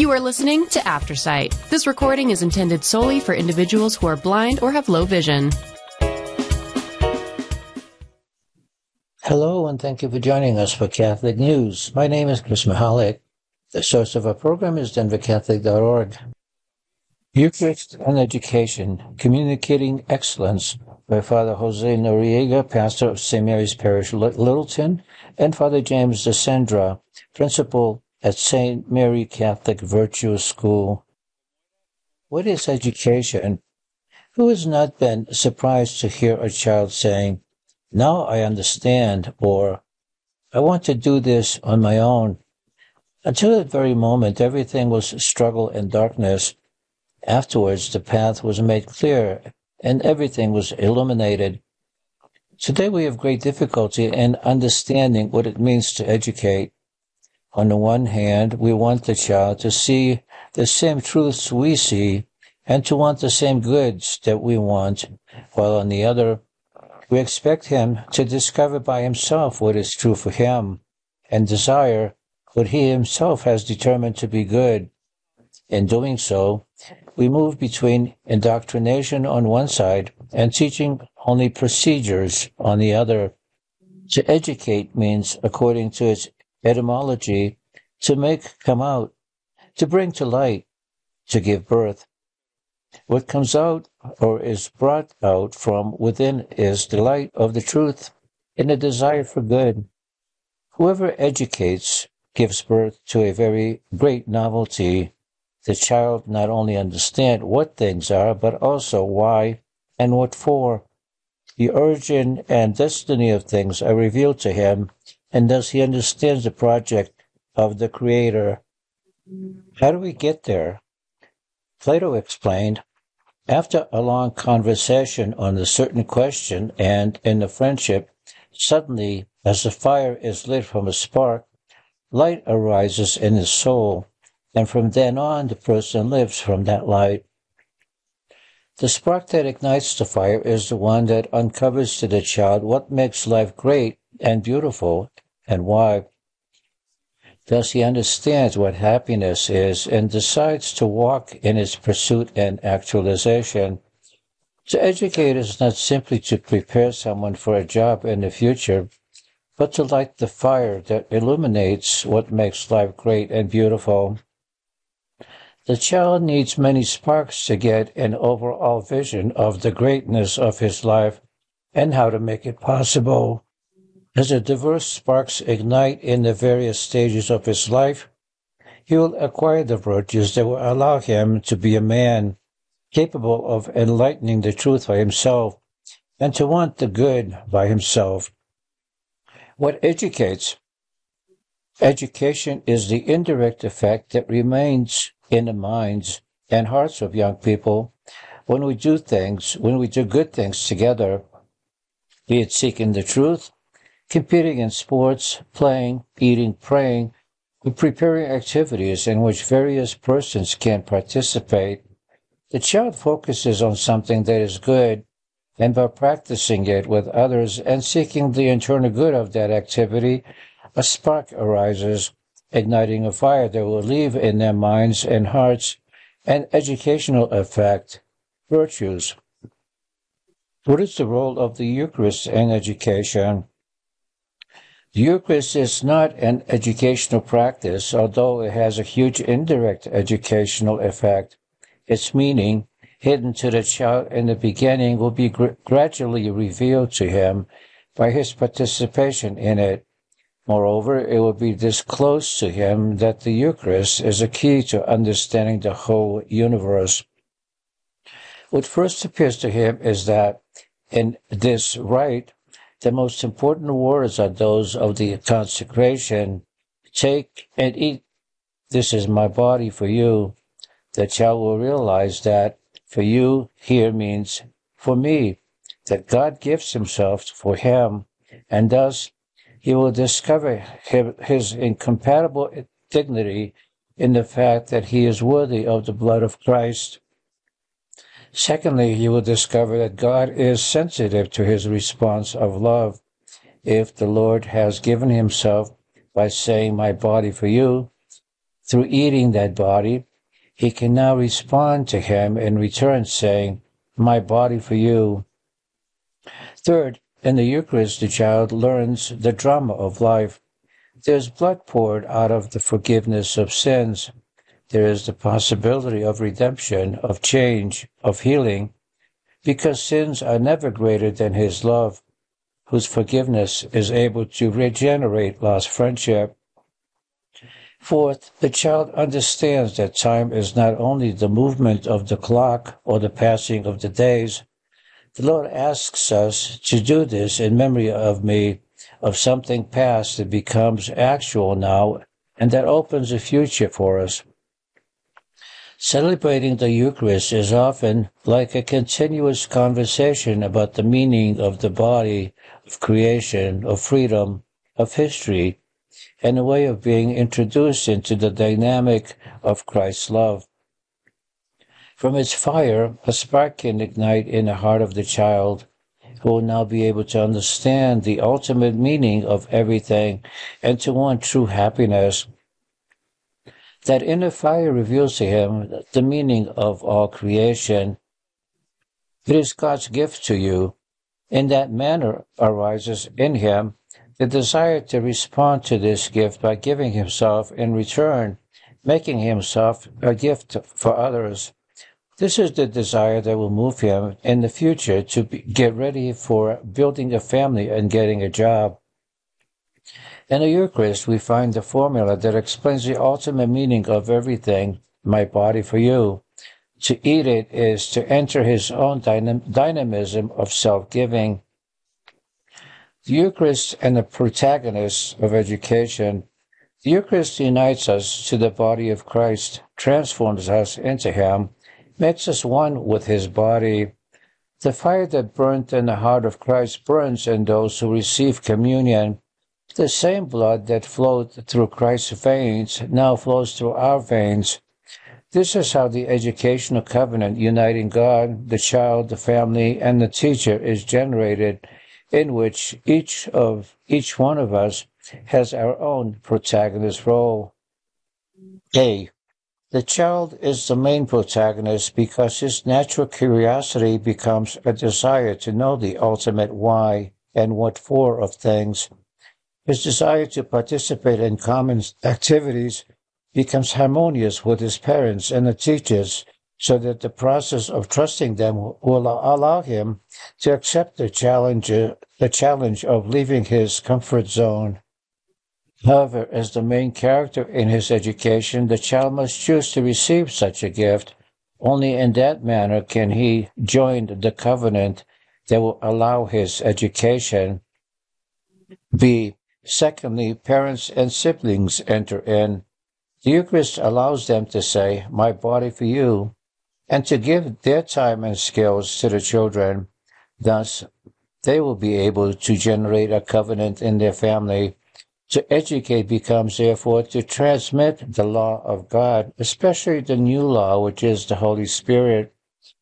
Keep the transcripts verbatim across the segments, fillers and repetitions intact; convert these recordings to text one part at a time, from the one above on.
You are listening to Aftersight. This recording is intended solely for individuals who are blind or have low vision. Hello, and thank you for joining us for Catholic News. My name is Chris Mahalik. The source of our program is denver catholic dot org. Eucharist and Education, Communicating Excellence by Father Jose Noriega, pastor of Saint Mary's Parish, Littleton, and Father James DeSandra, principal at Saint Mary Catholic Virtual School. What is education? Who has not been surprised to hear a child saying, "Now I understand," or "I want to do this on my own"? Until that very moment, everything was struggle and darkness. Afterwards, the path was made clear, and everything was illuminated. Today we have great difficulty in understanding what it means to educate. On the one hand, we want the child to see the same truths we see, and to want the same goods that we want, while on the other, we expect him to discover by himself what is true for him, and desire what he himself has determined to be good. In doing so, we move between indoctrination on one side and teaching only procedures on the other. To educate means, according to its etymology, to make come out, to bring to light, to give birth. What comes out or is brought out from within is the light of the truth and the desire for good. Whoever educates gives birth to a very great novelty. The child not only understands what things are, but also why and what for. The origin and destiny of things are revealed to him, and thus he understands the project of the Creator. How do we get there? Plato explained, after a long conversation on a certain question and in the friendship, suddenly, as the fire is lit from a spark, light arises in his soul, and from then on the person lives from that light. The spark that ignites the fire is the one that uncovers to the child what makes life great and beautiful and why. Thus he understands what happiness is and decides to walk in its pursuit and actualization. To educate is not simply to prepare someone for a job in the future, but to light the fire that illuminates what makes life great and beautiful. The child needs many sparks to get an overall vision of the greatness of his life and how to make it possible. As the diverse sparks ignite in the various stages of his life, he will acquire the virtues that will allow him to be a man capable of enlightening the truth by himself and to want the good by himself. What educates? Education is the indirect effect that remains in the minds and hearts of young people when we do things, when we do good things together, be it seeking the truth, competing in sports, playing, eating, praying, or preparing activities in which various persons can participate. The child focuses on something that is good, and by practicing it with others and seeking the internal good of that activity, a spark arises, igniting a fire that will leave in their minds and hearts an educational effect, virtues. What is the role of the Eucharist in education? The Eucharist is not an educational practice, although it has a huge indirect educational effect. Its meaning, hidden to the child in the beginning, will be gr- gradually revealed to him by his participation in it. Moreover, it will be disclosed to him that the Eucharist is a key to understanding the whole universe. What first appears to him is that in this rite, the most important words are those of the consecration. Take and eat. This is my body for you. The child will realize that for you here means for me, that God gives himself for him, and thus he will discover his incompatible dignity in the fact that he is worthy of the blood of Christ. Secondly, he will discover that God is sensitive to his response of love. If the Lord has given himself by saying, "My body for you," through eating that body, he can now respond to him in return saying, my body for you. Third, in the Eucharist, the child learns the drama of life. There's blood poured out of the forgiveness of sins. There is the possibility of redemption, of change, of healing, because sins are never greater than his love, whose forgiveness is able to regenerate lost friendship. Fourth, the child understands that time is not only the movement of the clock or the passing of the days. The Lord asks us to do this in memory of me, of something past that becomes actual now, and that opens a future for us. Celebrating the Eucharist is often like a continuous conversation about the meaning of the body, of creation, of freedom, of history, and a way of being introduced into the dynamic of Christ's love. From its fire, a spark can ignite in the heart of the child, who will now be able to understand the ultimate meaning of everything and to want true happiness. That inner fire reveals to him the meaning of all creation. It is God's gift to you. In that manner arises in him the desire to respond to this gift by giving himself in return, making himself a gift for others. This is the desire that will move him in the future to be, get ready for building a family and getting a job. In the Eucharist, we find the formula that explains the ultimate meaning of everything, my body for you. To eat it is to enter his own dynam- dynamism of self-giving. The Eucharist and the protagonist of education. The Eucharist unites us to the body of Christ, transforms us into him, makes us one with his body. The fire that burnt in the heart of Christ burns in those who receive communion. The same blood that flowed through Christ's veins now flows through our veins. This is how the educational covenant uniting God, the child, the family, and the teacher is generated, in which each of each one of us has our own protagonist role. A. The child is the main protagonist because his natural curiosity becomes a desire to know the ultimate why and what for of things. His desire to participate in common activities becomes harmonious with his parents and the teachers, so that the process of trusting them will allow him to accept the challenge, the challenge of leaving his comfort zone. However, as the main character in his education, the child must choose to receive such a gift. Only in that manner can he join the covenant that will allow his education. B. Secondly, parents and siblings enter in. The Eucharist allows them to say, my body for you, and to give their time and skills to the children. Thus, they will be able to generate a covenant in their family. To educate becomes, therefore, to transmit the law of God, especially the new law, which is the Holy Spirit.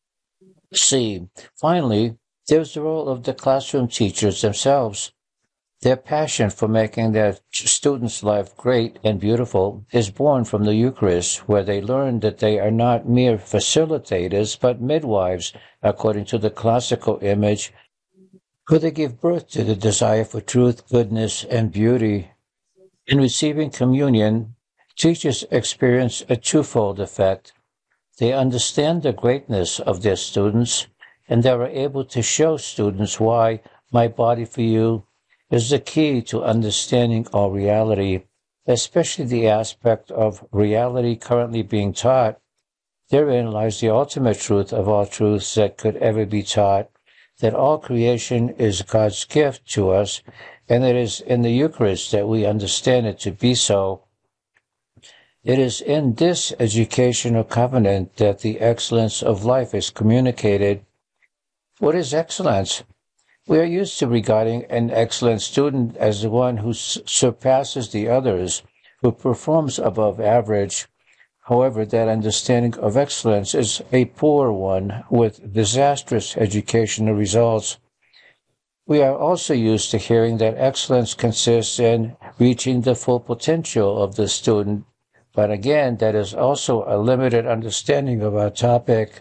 C. Finally, there's the role of the classroom teachers themselves. Their passion for making their students' life great and beautiful is born from the Eucharist, where they learn that they are not mere facilitators, but midwives, according to the classical image, who they give birth to the desire for truth, goodness, and beauty. In receiving communion, teachers experience a twofold effect. They understand the greatness of their students, and they are able to show students why my body for you is the key to understanding all reality, especially the aspect of reality currently being taught. Therein lies the ultimate truth of all truths that could ever be taught, that all creation is God's gift to us, and it is in the Eucharist that we understand it to be so. It is in this educational covenant that the excellence of life is communicated. What is excellence? We are used to regarding an excellent student as the one who s- surpasses the others, who performs above average. However, that understanding of excellence is a poor one with disastrous educational results. We are also used to hearing that excellence consists in reaching the full potential of the student, But again, that is also a limited understanding of our topic.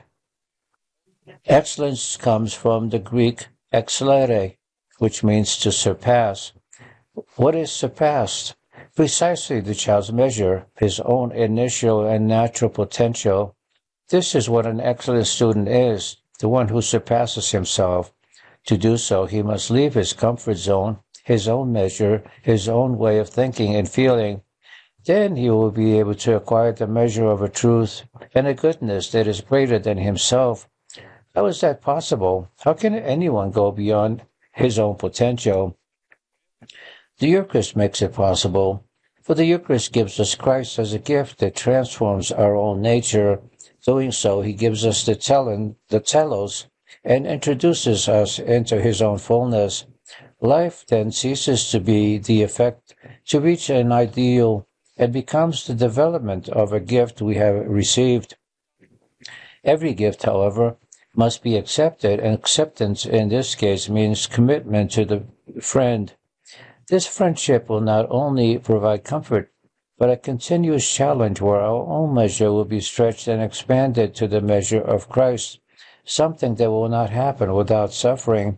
Excellence comes from the Greek excellere, which means to surpass. What is surpassed? Precisely the child's measure, his own initial and natural potential. This is what an excellent student is, the one who surpasses himself. To do so, he must leave his comfort zone, his own measure, his own way of thinking and feeling. Then he will be able to acquire the measure of a truth and a goodness that is greater than himself. How is that possible? How can anyone go beyond his own potential? The Eucharist makes it possible, for the Eucharist gives us Christ as a gift that transforms our own nature. Doing so, he gives us the telon, the telos, and introduces us into his own fullness. Life then ceases to be the effect to reach an ideal and becomes the development of a gift we have received. Every gift, however, must be accepted, and acceptance in this case means commitment to the friend. This friendship will not only provide comfort, but a continuous challenge where our own measure will be stretched and expanded to the measure of Christ, something that will not happen without suffering.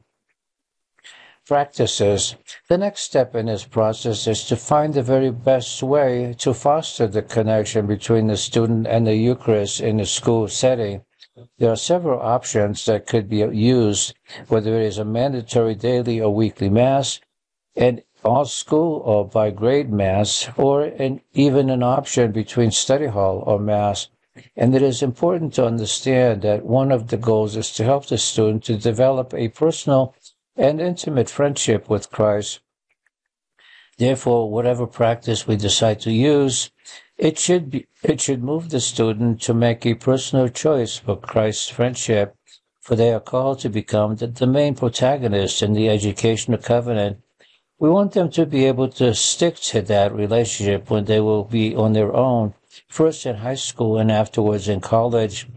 Practices. The next step in this process is to find the very best way to foster the connection between the student and the Eucharist in the school setting. There are several options that could be used, whether it is a mandatory daily or weekly Mass, an all-school or by-grade Mass, or an, even an option between study hall or Mass. And it is important to understand that one of the goals is to help the student to develop a personal and intimate friendship with Christ. Therefore, whatever practice we decide to use, it should be, it should move the student to make a personal choice for Christ's friendship, for they are called to become the, the main protagonists in the educational covenant. We want them to be able to stick to that relationship when they will be on their own, first in high school and afterwards in college.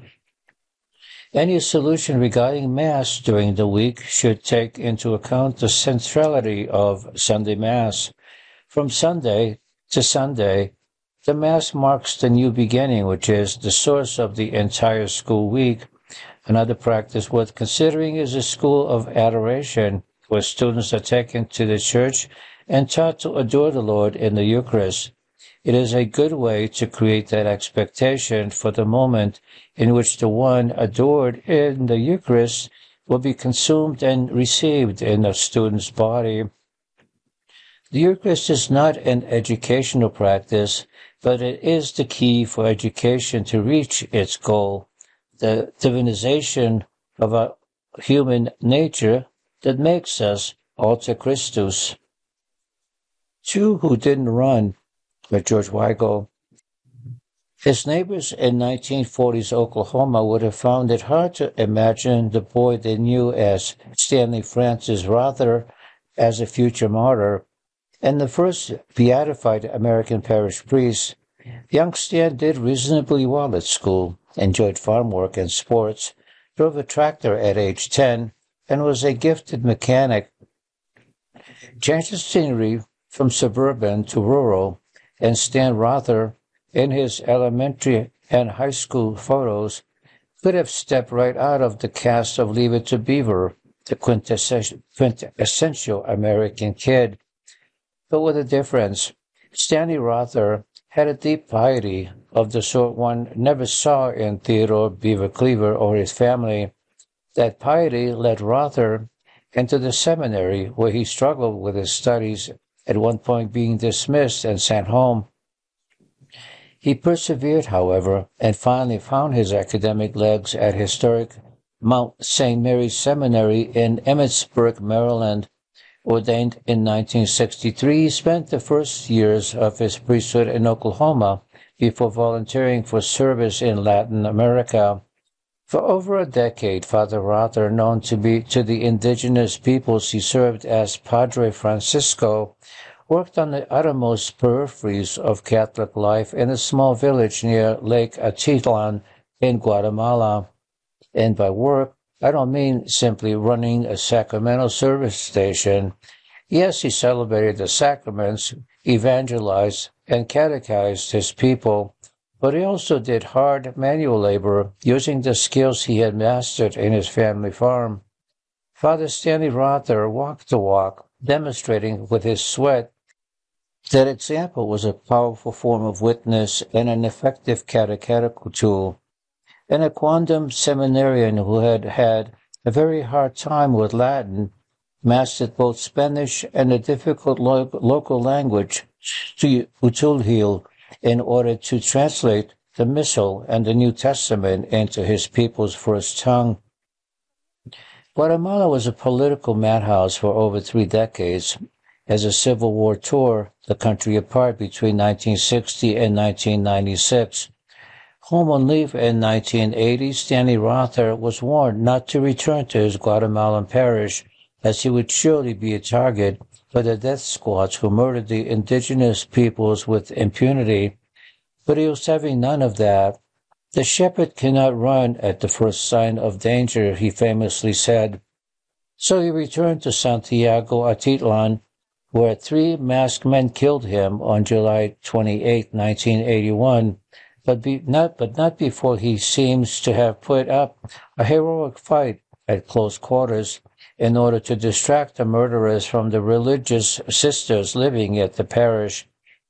Any solution regarding Mass during the week should take into account the centrality of Sunday Mass. From Sunday to Sunday, the Mass marks the new beginning, which is the source of the entire school week. Another practice worth considering is a school of adoration, where students are taken to the church and taught to adore the Lord in the Eucharist. It is a good way to create that expectation for the moment in which the one adored in the Eucharist will be consumed and received in the student's body. The Eucharist is not an educational practice, but it is the key for education to reach its goal, the divinization of a human nature that makes us alter Christus. Two who didn't run, by George Weigel. His neighbors in nineteen forties Oklahoma would have found it hard to imagine the boy they knew as Stanley Francis Rother as a future martyr, and the first beatified American parish priest. Young Stan did reasonably well at school, enjoyed farm work and sports, drove a tractor at age ten, and was a gifted mechanic. Changed his scenery from suburban to rural, and Stan Rother, in his elementary and high school photos, could have stepped right out of the cast of Leave It to Beaver, the quintessential, quintessential American kid. But with a difference. Stanley Rother had a deep piety of the sort one never saw in Theodore Beaver Cleaver or his family. That piety led Rother into the seminary, where he struggled with his studies, at one point being dismissed and sent home. He persevered, however, and finally found his academic legs at historic Mount Saint Mary's Seminary in Emmitsburg, Maryland. Ordained in nineteen sixty-three, he spent the first years of his priesthood in Oklahoma before volunteering for service in Latin America. For over a decade, Father Rother, known to be to the indigenous peoples he served as Padre Francisco, worked on the uttermost peripheries of Catholic life in a small village near Lake Atitlan in Guatemala. And by work, I don't mean simply running a sacramental service station. Yes, he celebrated the sacraments, evangelized, and catechized his people, but he also did hard manual labor using the skills he had mastered in his family farm. Father Stanley Rother walked the walk, demonstrating with his sweat that example was a powerful form of witness and an effective catechetical tool. And a quondam seminarian who had had a very hard time with Latin mastered both Spanish and a difficult lo- local language, Utulhil, in order to translate the Missal and the New Testament into his people's first tongue. Guatemala was a political madhouse for over three decades, as a civil war tore the country apart between nineteen sixty and nineteen ninety-six. Home on leave in nineteen eighty, Stanley Rother was warned not to return to his Guatemalan parish, as he would surely be a target for the death squads who murdered the indigenous peoples with impunity. But he was having none of that. The shepherd cannot run at the first sign of danger, he famously said. So he returned to Santiago Atitlan, where three masked men killed him on July twenty-eighth, nineteen eighty-one, but, be, not, but not before he seems to have put up a heroic fight at close quarters in order to distract the murderers from the religious sisters living at the parish.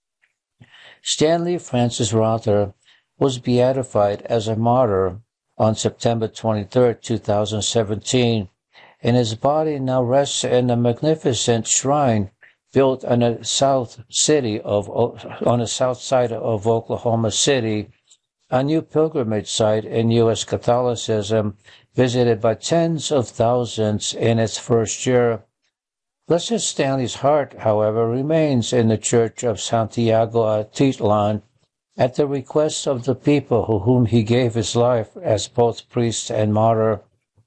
Stanley Francis Rother was beatified as a martyr on September twenty-third, two thousand seventeen, and his body now rests in a magnificent shrine built on the south city of on the south side of Oklahoma City, a new pilgrimage site in U S Catholicism, visited by tens of thousands in its first year. Blessed Stanley's heart, however, remains in the Church of Santiago Atitlan, at the request of the people to whom he gave his life as both priest and martyr.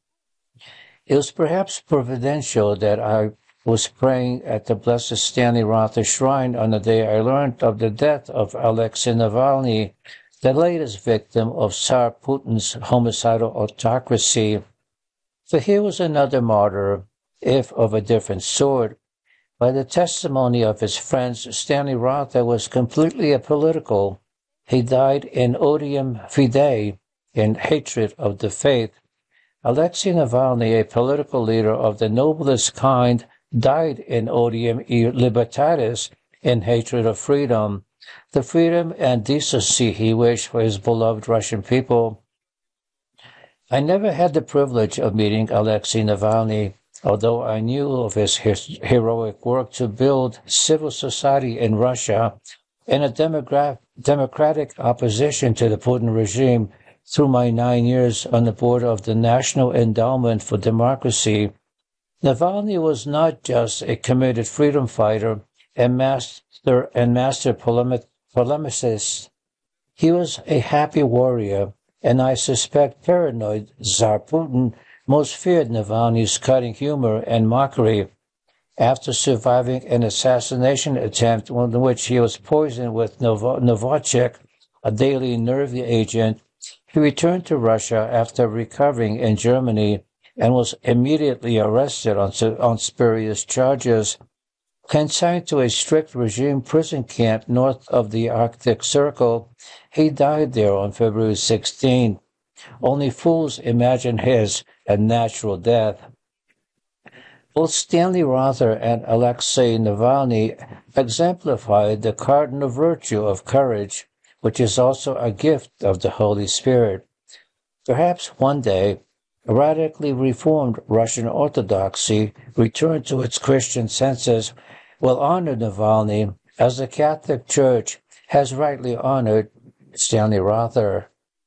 It was perhaps providential that I was praying at the Blessed Stanley Rother Shrine on the day I learned of the death of Alexei Navalny, the latest victim of Tsar Putin's homicidal autocracy. For here was another martyr, if of a different sort. By the testimony of his friends, Stanley Rother was completely apolitical. He died in odium fidei, in hatred of the faith. Alexei Navalny, a political leader of the noblest kind, died in odium libertatis, in hatred of freedom, the freedom and decency he wished for his beloved Russian people. I never had the privilege of meeting Alexei Navalny, although I knew of his heroic work to build civil society in Russia and a demogra- democratic opposition to the Putin regime through my nine years on the board of the National Endowment for Democracy. Navalny was not just a committed freedom fighter and master and master polemic, polemicist. He was a happy warrior, and I suspect paranoid Tsar Putin most feared Navalny's cutting humor and mockery. After surviving an assassination attempt in which he was poisoned with Novichok, a daily nerve agent, he returned to Russia after recovering in Germany and was immediately arrested on, on spurious charges. Consigned to a strict regime prison camp north of the Arctic Circle, he died there on February sixteenth. Only fools imagine his unnatural death. Both Stanley Rother and Alexei Navalny exemplified the cardinal virtue of courage, which is also a gift of the Holy Spirit. Perhaps one day, a radically reformed Russian Orthodoxy, returned to its Christian senses, will honor Navalny as the Catholic Church has rightly honored Stanley Rother.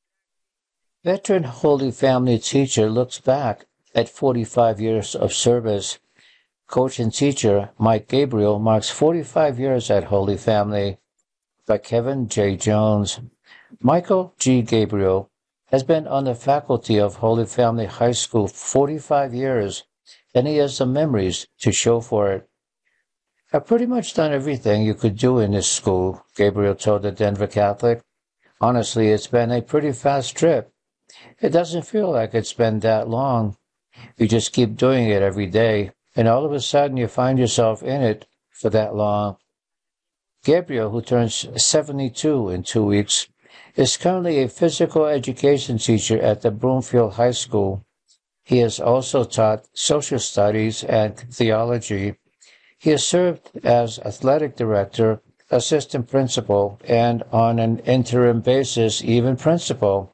Veteran Holy Family teacher looks back at forty-five years of service. Coach and teacher Mike Gabriel marks forty-five years at Holy Family. By Kevin J. Jones. Michael G. Gabriel has been on the faculty of Holy Family High School for forty-five years, and he has the memories to show for it. I've pretty much done everything you could do in this school, Gabriel told the Denver Catholic. Honestly, it's been a pretty fast trip. It doesn't feel like it's been that long. You just keep doing it every day, and all of a sudden you find yourself in it for that long. Gabriel, who turns seventy-two in two weeks, is currently a physical education teacher at the Broomfield High School. He has also taught social studies and theology. He has served as athletic director, assistant principal, and on an interim basis, even principal.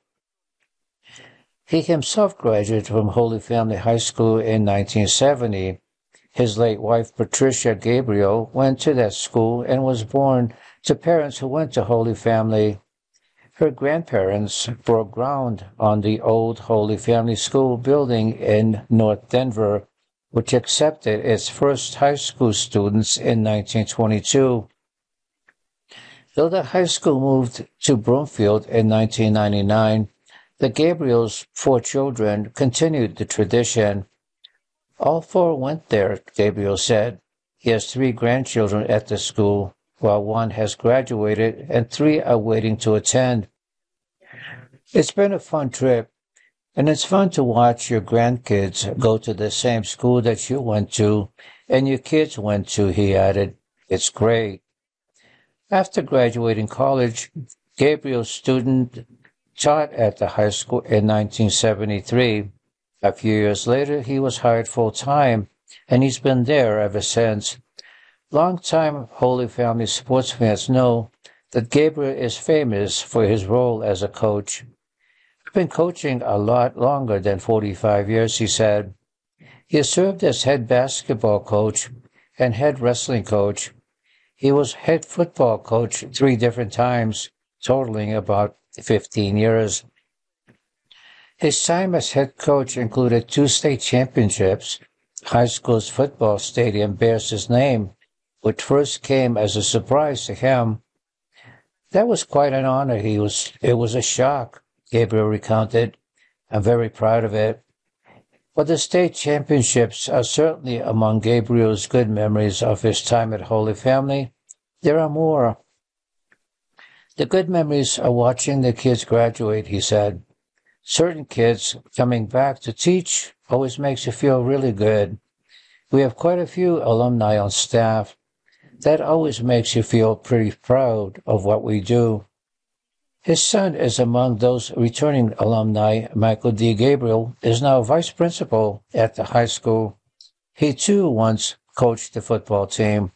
He himself graduated from Holy Family High School in nineteen seventy. His late wife, Patricia Gabriel, went to that school and was born to parents who went to Holy Family. Her grandparents broke ground on the old Holy Family School building in North Denver, which accepted its first high school students in nineteen twenty-two. Though the high school moved to Broomfield in nineteen ninety-nine, the Gabriels' four children continued the tradition. All four went there, Gabriel said. He has three grandchildren at the school, while one has graduated and three are waiting to attend. It's been a fun trip, and it's fun to watch your grandkids go to the same school that you went to and your kids went to, he added. It's great. After graduating college, Gabriel's student taught at the high school in nineteen seventy-three. A few years later, he was hired full-time, and he's been there ever since. Long-time Holy Family sports fans know that Gabriel is famous for his role as a coach. I've been coaching a lot longer than forty-five years, he said. He has served as head basketball coach and head wrestling coach. He was head football coach three different times, totaling about fifteen years. His time as head coach included two state championships. High school's football stadium bears his name, which first came as a surprise to him. That was quite an honor. He was, it was a shock, Gabriel recounted. I'm very proud of it. But the state championships are certainly among Gabriel's good memories of his time at Holy Family. There are more. The good memories are watching the kids graduate, he said. Certain kids coming back to teach always makes you feel really good. We have quite a few alumni on staff. That always makes you feel pretty proud of what we do. His son is among those returning alumni. Michael D. Gabriel is now vice principal at the high school. He too once coached the football team.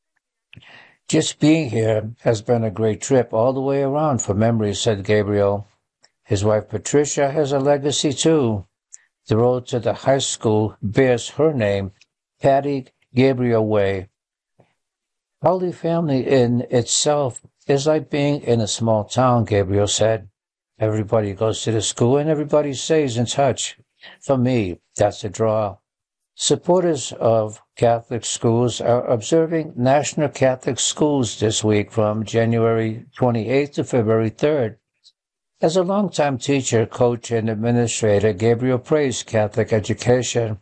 Just being here has been a great trip all the way around for memories, said Gabriel. His wife Patricia has a legacy too. The road to the high school bears her name, Patty Gabriel Way. Holy Family in itself is like being in a small town, Gabriel said. Everybody goes to the school and everybody stays in touch. For me, that's a draw. Supporters of Catholic schools are observing National Catholic Schools this week from January twenty-eighth to February third. As a longtime teacher, coach, and administrator, Gabriel praised Catholic education.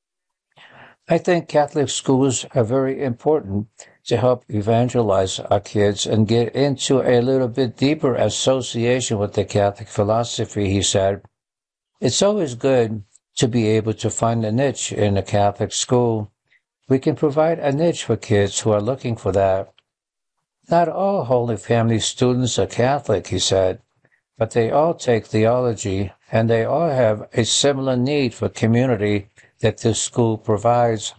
I think Catholic schools are very important to help evangelize our kids and get into a little bit deeper association with the Catholic philosophy, he said. It's always good to be able to find a niche in a Catholic school. We can provide a niche for kids who are looking for that. Not all Holy Family students are Catholic, he said, but they all take theology, and they all have a similar need for community that this school provides.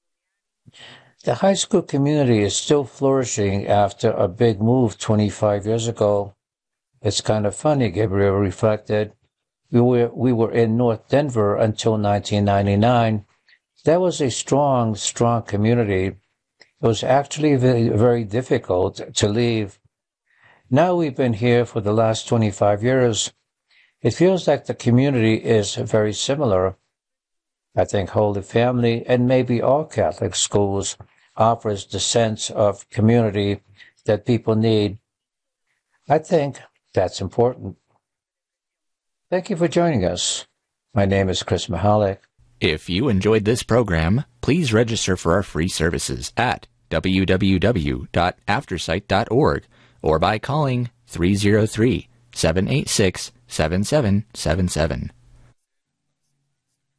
The high school community is still flourishing after a big move twenty-five years ago. It's kind of funny, Gabriel reflected. We were, we were in North Denver until nineteen ninety-nine. That was a strong, strong community. It was actually very, very difficult to leave. Now we've been here for the last twenty-five years. It feels like the community is very similar. I think Holy Family and maybe all Catholic schools offers the sense of community that people need. I think that's important. Thank you for joining us. My name is Chris Mahalik. If you enjoyed this program, please register for our free services at w w w dot aftersight dot org or by calling three oh three, seven eight six, seven seven seven seven.